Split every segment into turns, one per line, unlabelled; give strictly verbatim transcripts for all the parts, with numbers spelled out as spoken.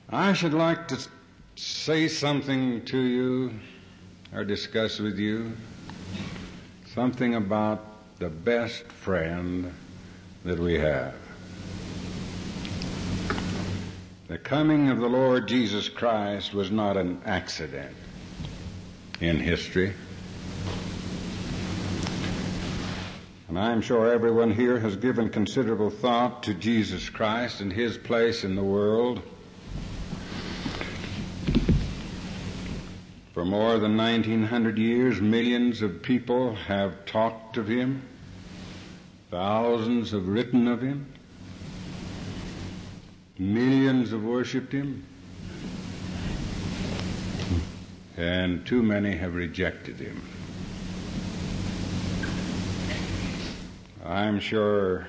I should like to say something to you or discuss with you something about the best friend that we have. The coming of the Lord Jesus Christ was not an accident in history. And I'm sure everyone here has given considerable thought to Jesus Christ and His place in the world. For more than nineteen hundred years, millions of people have talked of Him. Thousands have written of Him. Millions have worshipped Him. And too many have rejected Him. I'm sure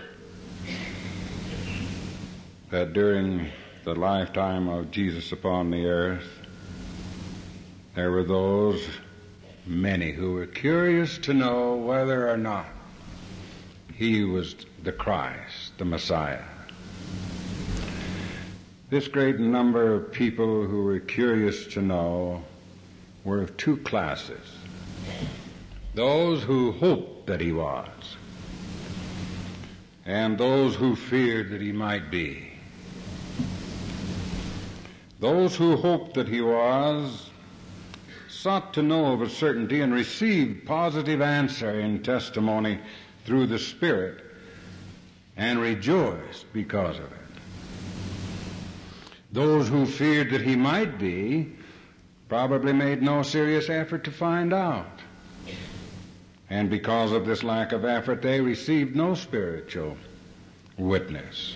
that during the lifetime of Jesus upon the earth, there were those, many, who were curious to know whether or not He was the Christ, the Messiah. This great number of people who were curious to know were of two classes. Those who hoped that He was, and those who feared that He might be. Those who hoped that He was sought to know of a certainty and received positive answer in testimony through the Spirit and rejoiced because of it. Those who feared that He might be probably made no serious effort to find out. And because of this lack of effort, they received no spiritual witness.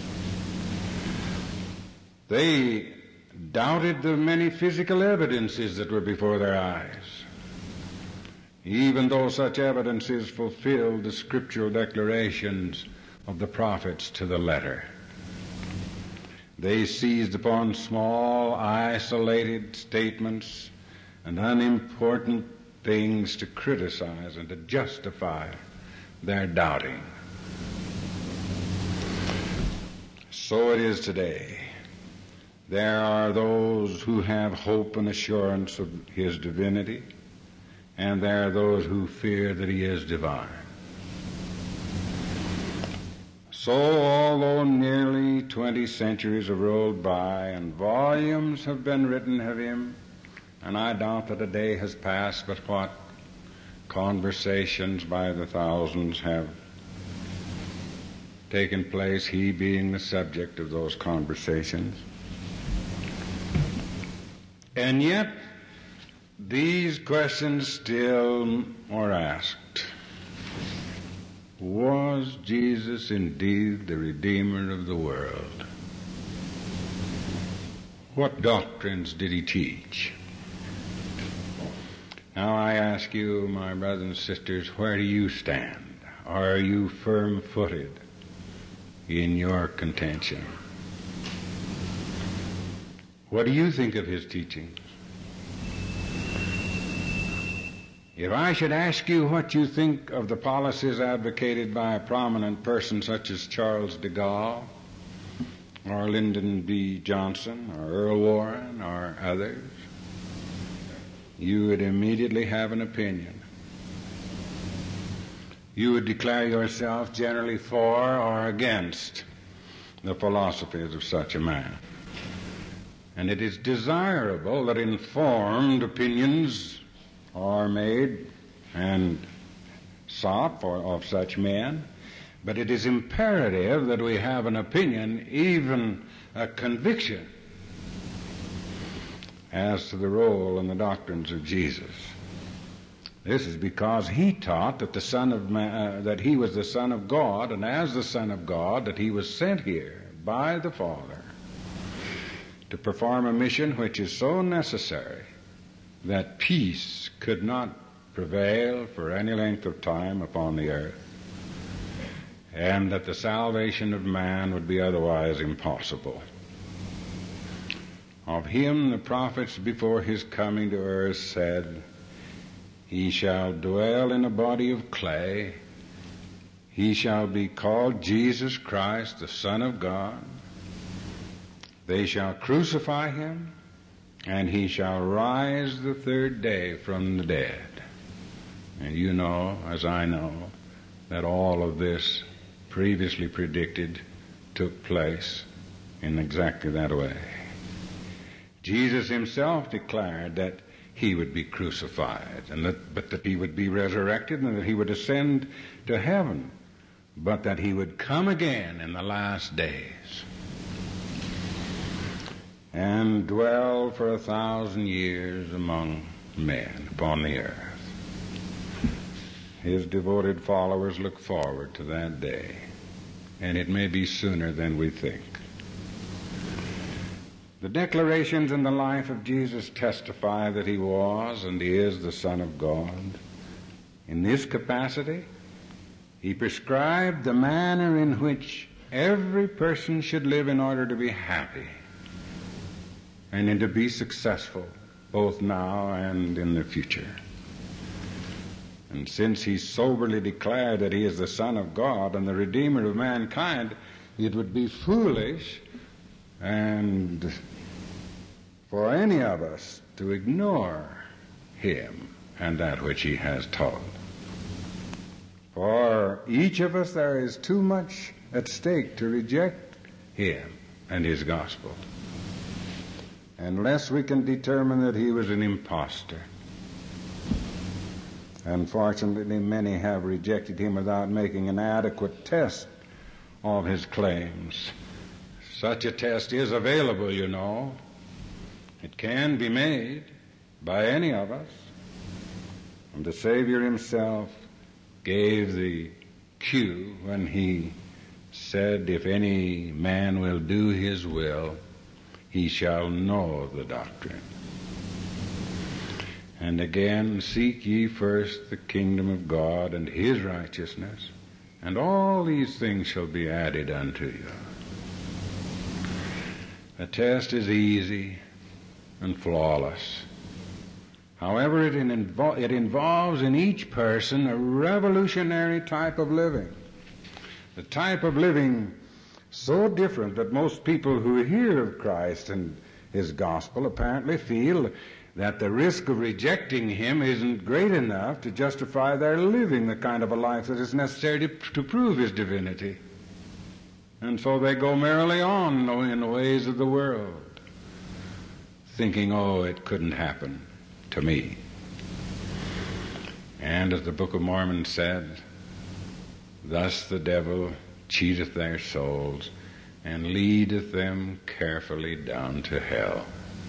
They doubted the many physical evidences that were before their eyes, even though such evidences fulfilled the scriptural declarations of the prophets to the letter. They seized upon small, isolated statements and unimportant things to criticize and to justify their doubting. So it is today. There are those who have hope and assurance of His divinity, and there are those who fear that He is divine. So, although nearly twenty centuries have rolled by and volumes have been written of Him, and I doubt that a day has passed but what conversations by the thousands have taken place, He being the subject of those conversations. And yet, these questions still are asked. Was Jesus indeed the Redeemer of the world? What doctrines did He teach? Now I ask you, my brothers and sisters, where do you stand? Are you firm-footed in your contention? What do you think of His teachings? If I should ask you what you think of the policies advocated by a prominent person such as Charles de Gaulle, or Lyndon B. Johnson, or Earl Warren, or others, you would immediately have an opinion. You would declare yourself generally for or against the philosophies of such a man. And it is desirable that informed opinions are made and sought for of such men, but it is imperative that we have an opinion, even a conviction, as to the role and the doctrines of Jesus. This is because He taught that the Son of Man, uh, that He was the Son of God, and as the Son of God, that He was sent here by the Father to perform a mission which is so necessary that peace could not prevail for any length of time upon the earth, and that the salvation of man would be otherwise impossible. Of Him the prophets before His coming to earth said, He shall dwell in a body of clay, He shall be called Jesus Christ, the Son of God. They shall crucify him, and he shall rise the third day from the dead. And you know, as I know, that all of this previously predicted took place in exactly that way. Jesus himself declared that he would be crucified, and that, but that he would be resurrected, and that he would ascend to heaven, but that he would come again in the last days and dwell for a thousand years among men upon the earth. His devoted followers look forward to that day, and it may be sooner than we think. The declarations in the life of Jesus testify that he was and is the Son of God. In this capacity, he prescribed the manner in which every person should live in order to be happy and in to be successful, both now and in the future. And since he soberly declared that he is the Son of God and the Redeemer of mankind, it would be foolish and for any of us to ignore him and that which he has taught. For each of us there is too much at stake to reject him and his gospel, unless we can determine that he was an impostor. Unfortunately, many have rejected him without making an adequate test of his claims. Such a test is available, you know. It can be made by any of us. And the Savior himself gave the cue when he said, "If any man will do his will, he shall know the doctrine." And again, "Seek ye first the kingdom of God and his righteousness, and all these things shall be added unto you." The test is easy and flawless. However, it, invo- it involves in each person a revolutionary type of living. The type of living so different that most people who hear of Christ and his gospel apparently feel that the risk of rejecting him isn't great enough to justify their living the kind of a life that is necessary to, to prove his divinity. And so they go merrily on in the ways of the world, thinking, oh, it couldn't happen to me. And as the Book of Mormon said, thus the devil cheateth their souls and leadeth them carefully down to hell.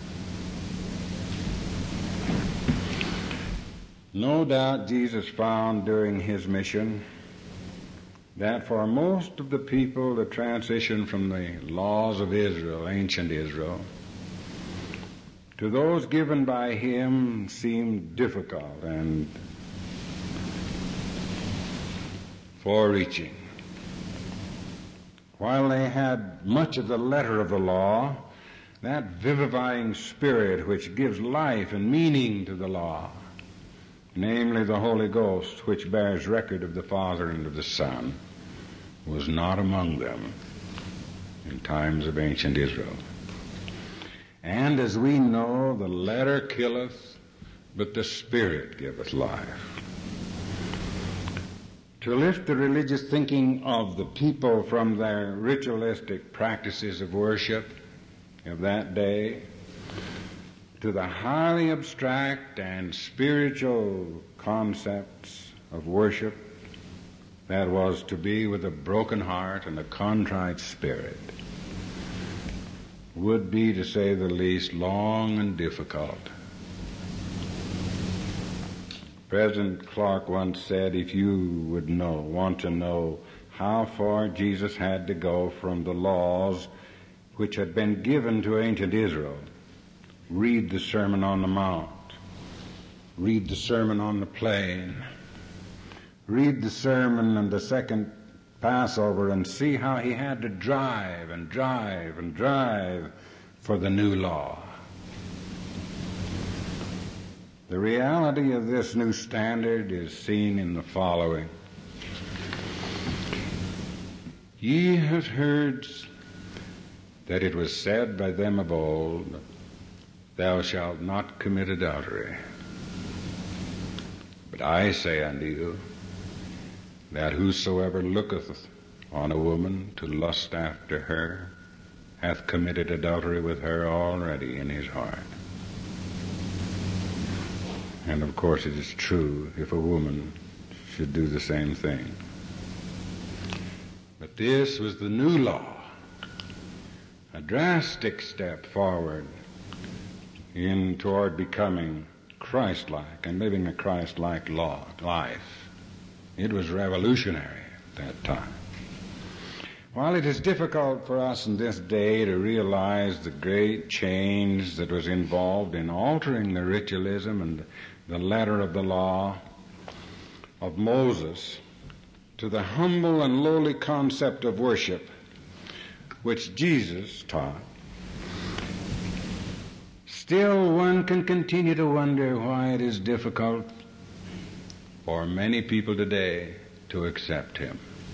No doubt Jesus found during his mission that for most of the people the transition from the laws of Israel, ancient Israel, to those given by him seemed difficult and far-reaching. While they had much of the letter of the law, that vivifying spirit which gives life and meaning to the law, namely the Holy Ghost, which bears record of the Father and of the Son, was not among them in times of ancient Israel. And as we know, the letter killeth, but the Spirit giveth life. To lift the religious thinking of the people from their ritualistic practices of worship of that day to the highly abstract and spiritual concepts of worship that was to be with a broken heart and a contrite spirit would be, to say the least, long and difficult. President Clark once said, if you would know, want to know how far Jesus had to go from the laws which had been given to ancient Israel, read the Sermon on the Mount, read the Sermon on the Plain, read the sermon on the second Passover and see how he had to drive and drive and drive for the new law. The reality of this new standard is seen in the following. Ye have heard that it was said by them of old, Thou shalt not commit adultery. But I say unto you, that whosoever looketh on a woman to lust after her hath committed adultery with her already in his heart. And of course it is true if a woman should do the same thing. But this was the new law, a drastic step forward in toward becoming Christ-like and living a Christ-like law, life. It was revolutionary at that time. While it is difficult for us in this day to realize the great change that was involved in altering the ritualism and the letter of the law of Moses to the humble and lowly concept of worship which Jesus taught, still one can continue to wonder why it is difficult for many people today to accept him.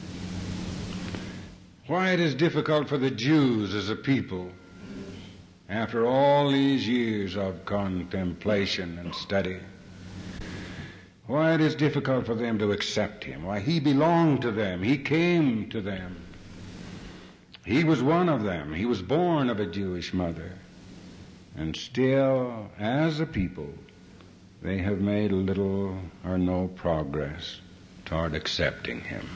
Why it is difficult for the Jews as a people, after all these years of contemplation and study, why it is difficult for them to accept him, why he belonged to them, he came to them. He was one of them, he was born of a Jewish mother, and still, as a people, they have made little or no progress toward accepting him.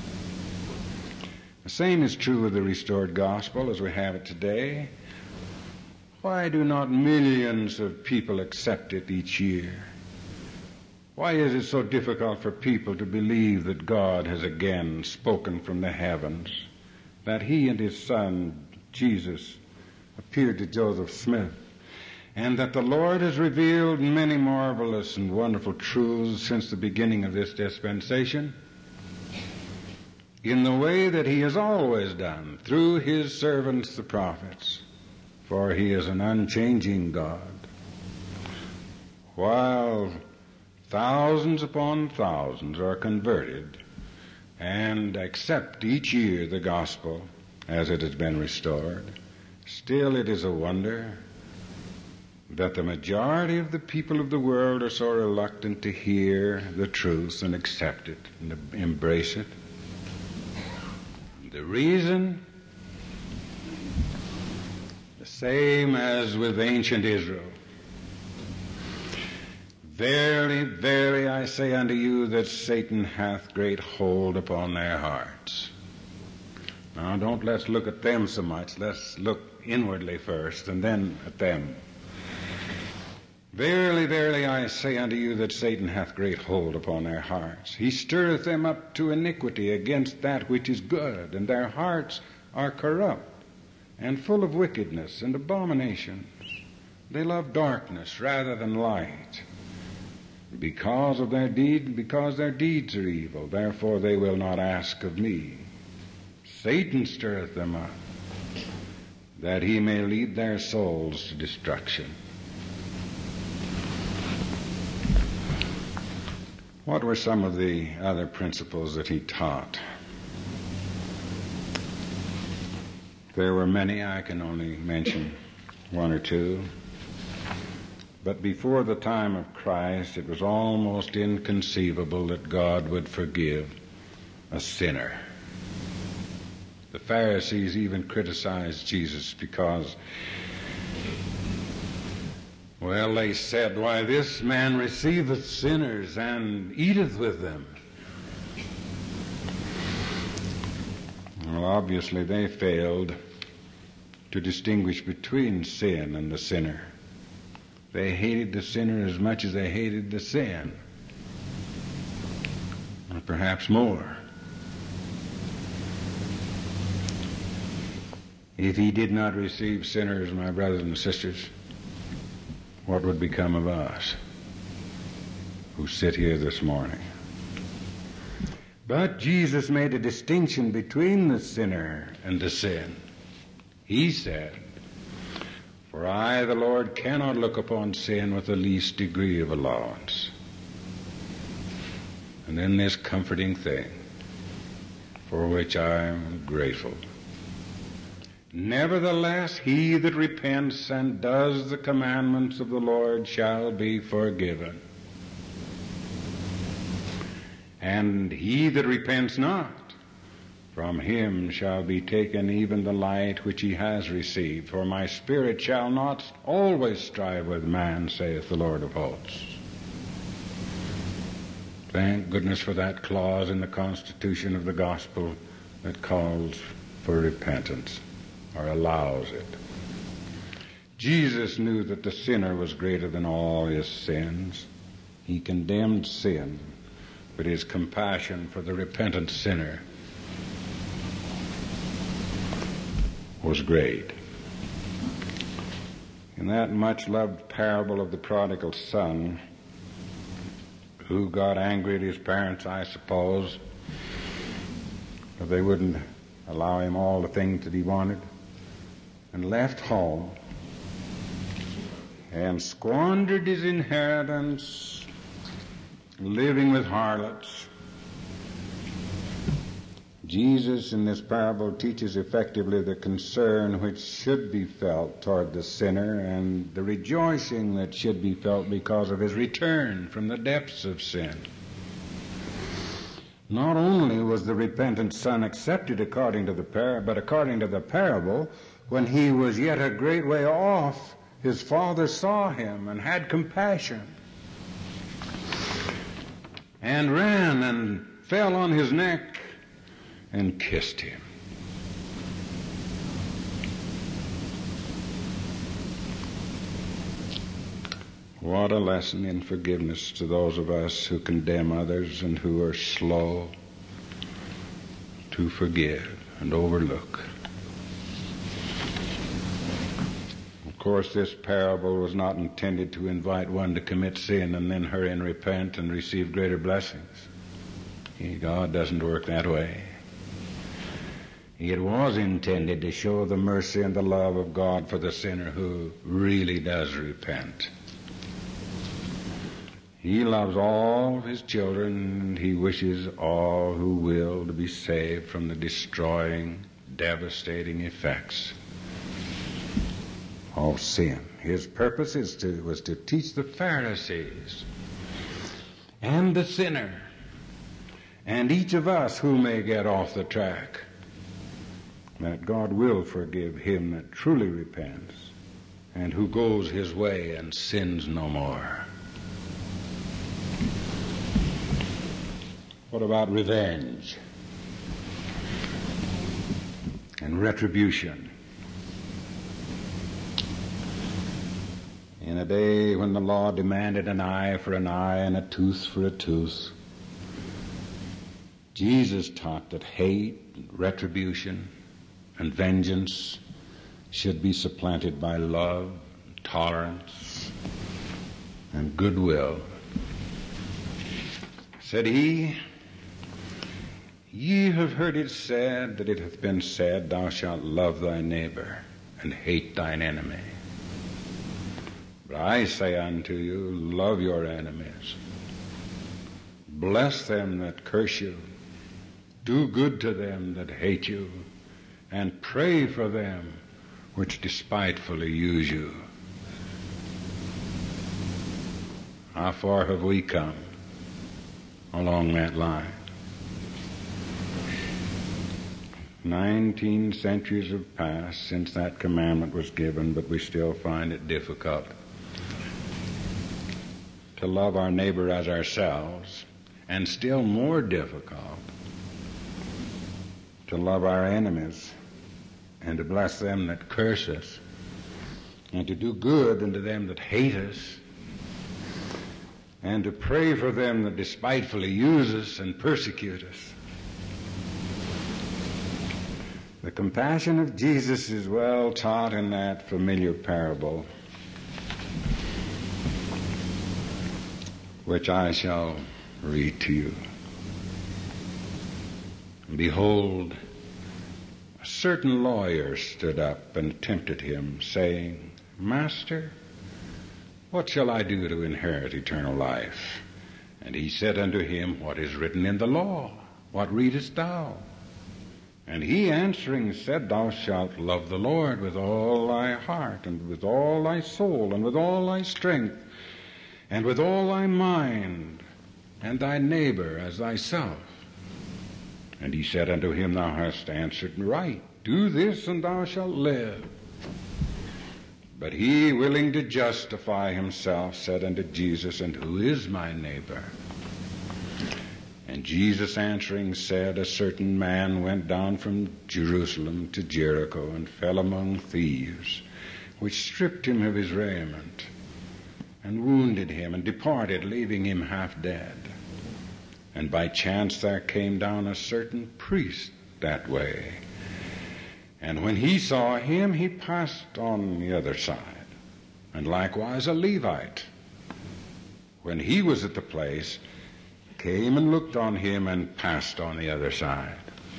The same is true of the restored gospel as we have it today. Why do not millions of people accept it each year? Why is it so difficult for people to believe that God has again spoken from the heavens, that he and his son, Jesus, appeared to Joseph Smith, and that the Lord has revealed many marvelous and wonderful truths since the beginning of this dispensation, in the way that he has always done, through his servants the prophets, for he is an unchanging God. While thousands upon thousands are converted and accept each year the gospel as it has been restored, still it is a wonder that the majority of the people of the world are so reluctant to hear the truth and accept it and embrace it. The reason, the same as with ancient Israel. Verily, verily, I say unto you that Satan hath great hold upon their hearts. Now, don't let's look at them so much. Let's look inwardly first and then at them. Verily, verily, I say unto you that Satan hath great hold upon their hearts. He stirreth them up to iniquity against that which is good, and their hearts are corrupt and full of wickedness and abominations. They love darkness rather than light, because of their deed, because their deeds are evil. Therefore they will not ask of me. Satan stirreth them up, that he may lead their souls to destruction. What were some of the other principles that he taught? There were many. I can only mention one or two. But before the time of Christ, it was almost inconceivable that God would forgive a sinner. The Pharisees even criticized Jesus because, well, they said, why, this man receiveth sinners and eateth with them. Well, obviously they failed to distinguish between sin and the sinner. They hated the sinner as much as they hated the sin, or perhaps more. If he did not receive sinners, my brothers and sisters, what would become of us who sit here this morning? But Jesus made a distinction between the sinner and the sin. He said, for I, the Lord, cannot look upon sin with the least degree of allowance. And then this comforting thing, for which I am grateful. Nevertheless, he that repents and does the commandments of the Lord shall be forgiven. And he that repents not, from him shall be taken even the light which he has received. For my spirit shall not always strive with man, saith the Lord of hosts. Thank goodness for that clause in the Constitution of the Gospel that calls for repentance, or allows it. Jesus knew that the sinner was greater than all his sins. He condemned sin, but his compassion for the repentant sinner was great. In that much-loved parable of the prodigal son, who got angry at his parents, I suppose, if they wouldn't allow him all the things that he wanted, and left home and squandered his inheritance living with harlots. Jesus in this parable teaches effectively the concern which should be felt toward the sinner and the rejoicing that should be felt because of his return from the depths of sin. Not only was the repentant son accepted according to the par- but according to the parable, when he was yet a great way off, his father saw him and had compassion and ran and fell on his neck and kissed him. What a lesson in forgiveness to those of us who condemn others and who are slow to forgive and overlook. Of course, this parable was not intended to invite one to commit sin and then hurry and repent and receive greater blessings. God doesn't work that way. It was intended to show the mercy and the love of God for the sinner who really does repent. He loves all of his children, and he wishes all who will to be saved from the destroying, devastating effects of sin. His purpose is to, was to teach the Pharisees and the sinner and each of us who may get off the track that God will forgive him that truly repents and who goes his way and sins no more. What about revenge and retribution? In a day when the law demanded an eye for an eye and a tooth for a tooth, Jesus taught that hate, retribution, and vengeance should be supplanted by love, tolerance, and goodwill. Said he, "Ye have heard it said that it hath been said, Thou shalt love thy neighbor and hate thine enemy. But I say unto you, love your enemies. Bless them that curse you. Do good to them that hate you. And pray for them which despitefully use you." How far have we come along that line? Nineteen centuries have passed since that commandment was given, but we still find it difficult to love our neighbor as ourselves, and still more difficult to love our enemies and to bless them that curse us and to do good unto them that hate us and to pray for them that despitefully use us and persecute us. The compassion of Jesus is well taught in that familiar parable, which I shall read to you. Behold, a certain lawyer stood up and tempted him, saying, Master, what shall I do to inherit eternal life? And he said unto him, What is written in the law? What readest thou? And he answering said, Thou shalt love the Lord with all thy heart, and with all thy soul, and with all thy strength, and with all thy mind, and thy neighbor as thyself. And he said unto him, Thou hast answered right. Do this, and thou shalt live. But he, willing to justify himself, said unto Jesus, And who is my neighbor? And Jesus answering said, A certain man went down from Jerusalem to Jericho, and fell among thieves, which stripped him of his raiment, and wounded him, and departed, leaving him half dead. And by chance there came down a certain priest that way. And when he saw him, he passed on the other side. And likewise a Levite, when he was at the place, came and looked on him and passed on the other side.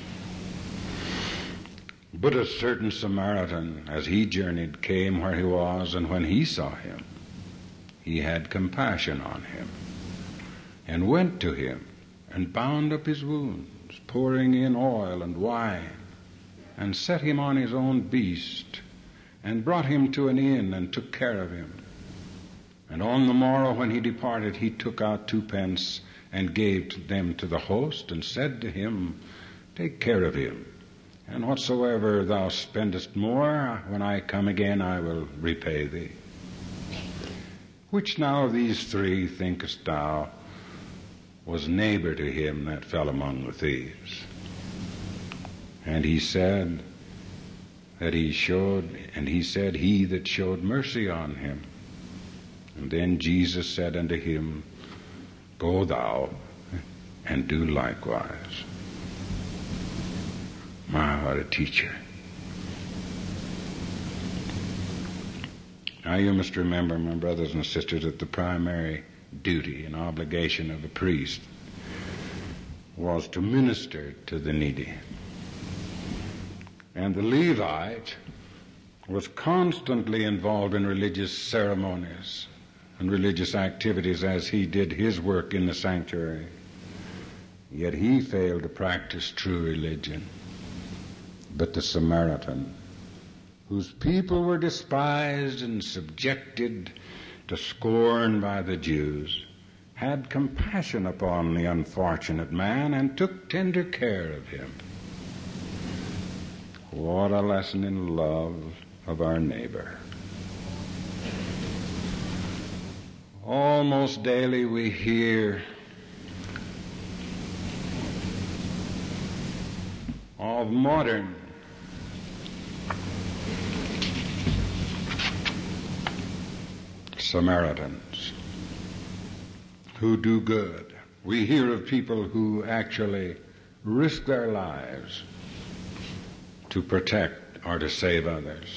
But a certain Samaritan, as he journeyed, came where he was, and when he saw him, he had compassion on him, and went to him, and bound up his wounds, pouring in oil and wine, and set him on his own beast, and brought him to an inn, and took care of him. And on the morrow when he departed, he took out two pence, and gave them to the host, and said to him, Take care of him, and whatsoever thou spendest more, when I come again, I will repay thee. Which now of these three, thinkest thou, was neighbor to him that fell among the thieves? And he said that he showed, and he said, He that showed mercy on him. And then Jesus said unto him, Go thou, and do likewise. My, what a teacher. Now you must remember, my brothers and sisters, that the primary duty and obligation of a priest was to minister to the needy. And the Levite was constantly involved in religious ceremonies and religious activities as he did his work in the sanctuary. Yet he failed to practice true religion. But the Samaritan, whose people were despised and subjected to scorn by the Jews, had compassion upon the unfortunate man and took tender care of him. What a lesson in love of our neighbor. Almost daily we hear of modern Samaritans who do good. We hear of people who actually risk their lives to protect or to save others.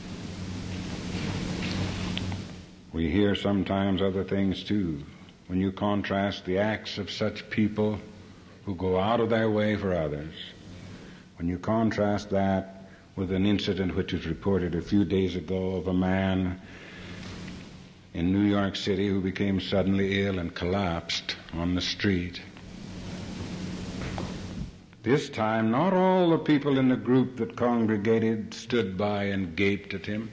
We hear sometimes other things too. When you contrast the acts of such people who go out of their way for others, when you contrast that with an incident which was reported a few days ago of a man in New York City who became suddenly ill and collapsed on the street. This time, not all the people in the group that congregated stood by and gaped at him.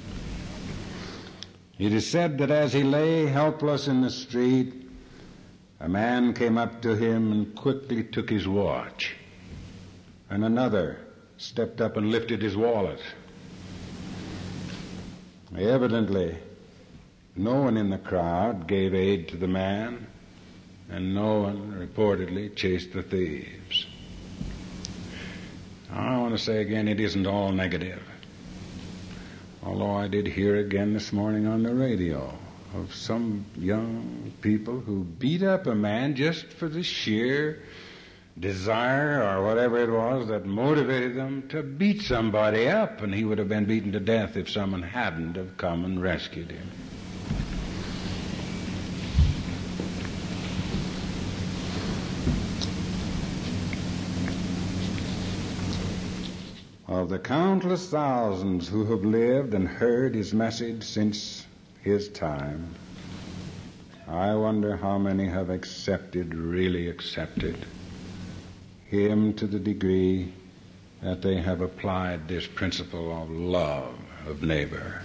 It is said that as he lay helpless in the street, a man came up to him and quickly took his watch, and another stepped up and lifted his wallet. Evidently, no one in the crowd gave aid to the man, and no one reportedly chased the thieves. I want to say again, it isn't all negative. Although I did hear again this morning on the radio of some young people who beat up a man just for the sheer desire or whatever it was that motivated them to beat somebody up, and he would have been beaten to death if someone hadn't have come and rescued him. Of the countless thousands who have lived and heard his message since his time, I wonder how many have accepted, really accepted, him to the degree that they have applied this principle of love of neighbor.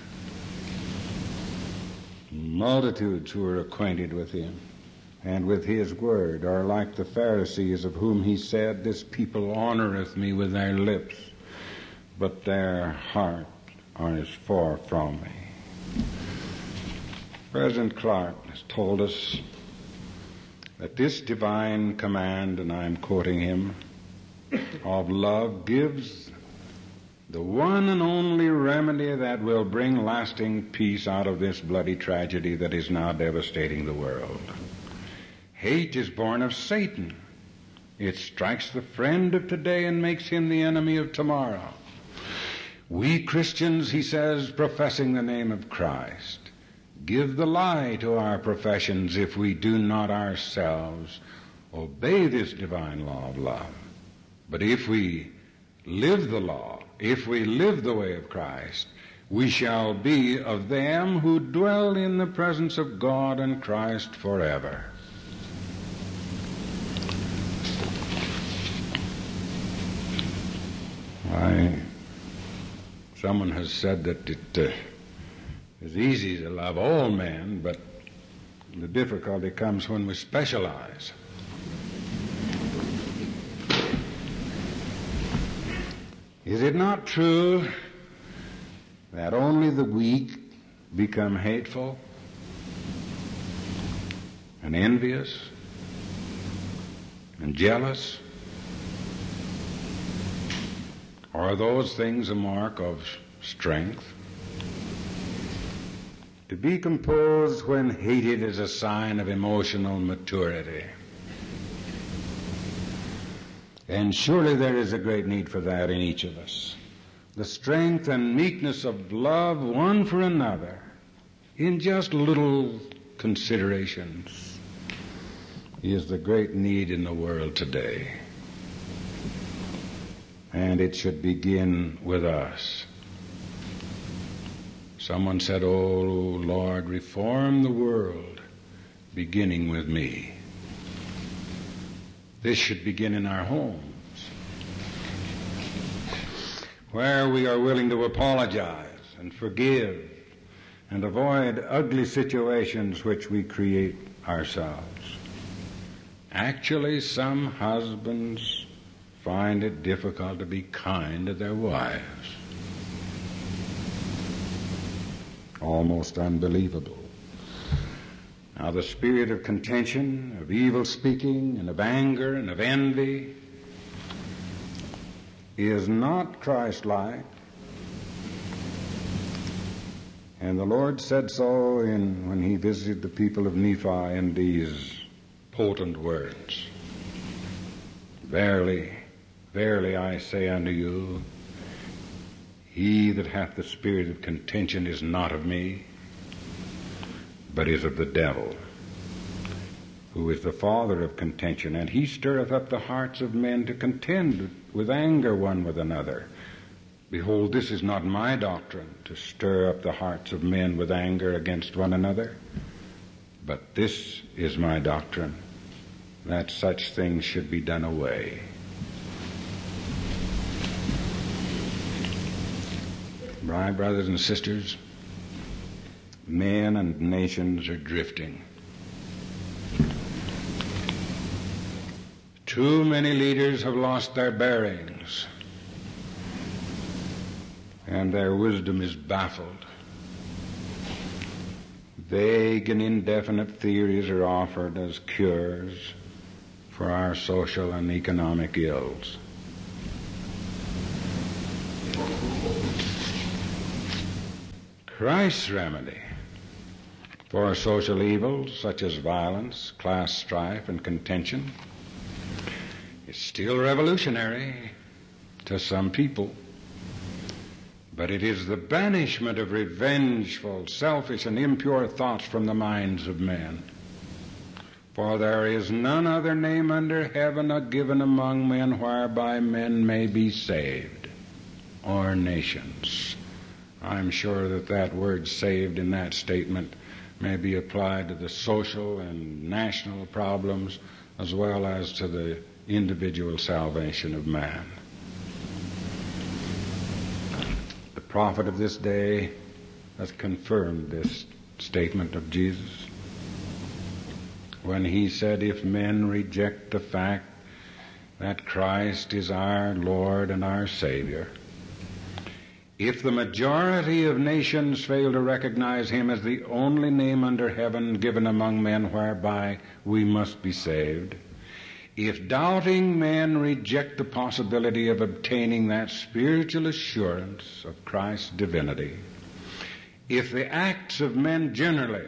Multitudes who are acquainted with him and with his word are like the Pharisees, of whom he said, "This people honoreth me with their lips, but their heart is far from me." President Clark has told us that this divine command, and I'm quoting him, of love gives the one and only remedy that will bring lasting peace out of this bloody tragedy that is now devastating the world. Hate is born of Satan. It strikes the friend of today and makes him the enemy of tomorrow. We Christians, he says, professing the name of Christ, give the lie to our professions if we do not ourselves obey this divine law of love. But if we live the law, if we live the way of Christ, we shall be of them who dwell in the presence of God and Christ forever. I, someone has said that it uh, is easy to love all men, but the difficulty comes when we specialize. Is it not true that only the weak become hateful and envious and jealous? Are those things a mark of strength? To be composed when hated is a sign of emotional maturity. And surely there is a great need for that in each of us. The strength and meekness of love one for another in just little considerations is the great need in the world today. And it should begin with us. Someone said, "Oh, Lord, reform the world, beginning with me." This should begin in our homes, where we are willing to apologize and forgive and avoid ugly situations which we create ourselves. Actually, some husbands find it difficult to be kind to their wives. Almost unbelievable. Now, the spirit of contention, of evil speaking, and of anger, and of envy is not Christ-like. And the Lord said so in, when he visited the people of Nephi in these potent words. "Verily, verily I say unto you, he that hath the spirit of contention is not of me, but is of the devil, who is the father of contention, and he stirreth up the hearts of men to contend with anger one with another. Behold, this is not my doctrine, to stir up the hearts of men with anger against one another, but this is my doctrine, that such things should be done away." My brothers and sisters, men and nations are drifting. Too many leaders have lost their bearings, and their wisdom is baffled. Vague and indefinite theories are offered as cures for our social and economic ills. Christ's remedy for social evils such as violence, class strife, and contention is still revolutionary to some people, but it is the banishment of revengeful, selfish, and impure thoughts from the minds of men. For there is none other name under heaven given among men whereby men may be saved, or nations. I'm sure that that word "saved" in that statement may be applied to the social and national problems as well as to the individual salvation of man. prophet of this day has confirmed this statement of Jesus when he said, if men reject the fact that Christ is our Lord and our Savior, if the majority of nations fail to recognize him as the only name under heaven given among men whereby we must be saved, if doubting men reject the possibility of obtaining that spiritual assurance of Christ's divinity, if the acts of men generally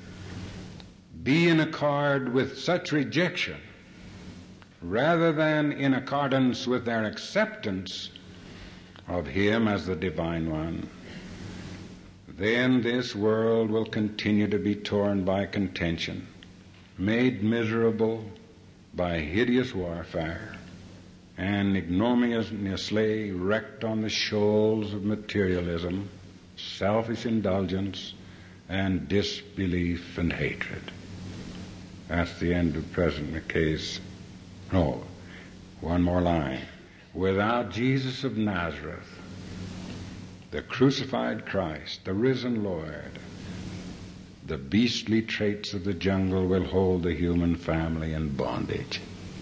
be in accord with such rejection rather than in accordance with their acceptance of him as the divine one, then this world will continue to be torn by contention, made miserable by hideous warfare, and ignominiously wrecked on the shoals of materialism, selfish indulgence, and disbelief and hatred. That's the end of President McKay's. Oh, one more line. Without Jesus of Nazareth, the crucified Christ, the risen Lord, the beastly traits of the jungle will hold the human family in bondage.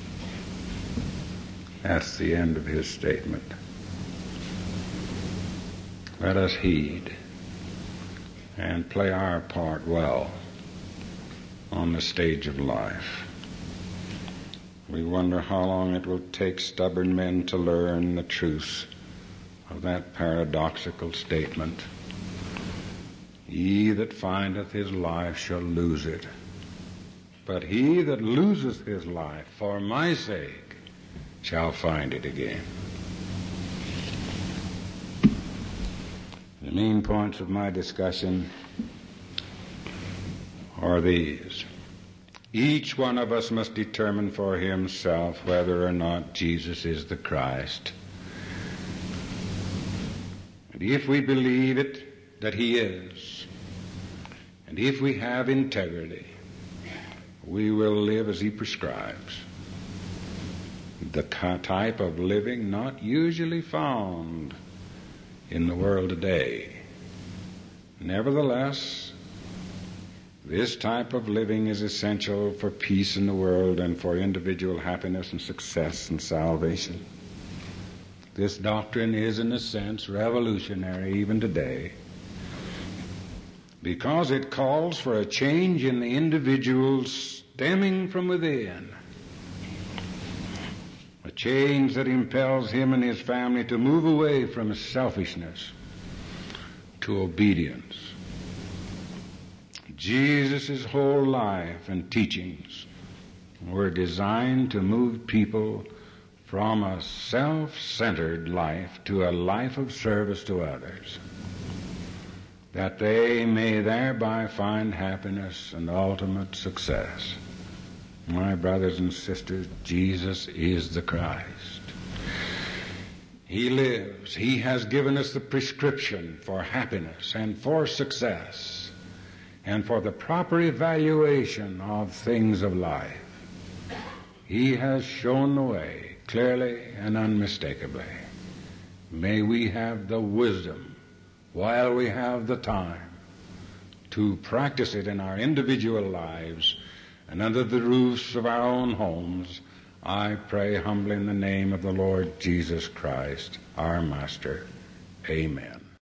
That's the end of his statement. Let us heed and play our part well on the stage of life. We wonder how long it will take stubborn men to learn the truth of that paradoxical statement. He that findeth his life shall lose it, but he that loseth his life for my sake shall find it again. The main points of my discussion are these. Each one of us must determine for himself whether or not Jesus is the Christ. And if we believe it, that he is, and if we have integrity, we will live as he prescribes. The type of living not usually found in the world today. Nevertheless, this type of living is essential for peace in the world and for individual happiness and success and salvation. This doctrine is, in a sense, revolutionary even today because it calls for a change in the individual stemming from within, a change that impels him and his family to move away from selfishness to obedience. Jesus' whole life and teachings were designed to move people from a self-centered life to a life of service to others, that they may thereby find happiness and ultimate success. My brothers and sisters, Jesus is the Christ. He lives. He has given us the prescription for happiness and for success, and for the proper evaluation of things of life. He has shown the way clearly and unmistakably. May we have the wisdom, while we have the time, to practice it in our individual lives and under the roofs of our own homes. I pray humbly in the name of the Lord Jesus Christ, our Master. Amen.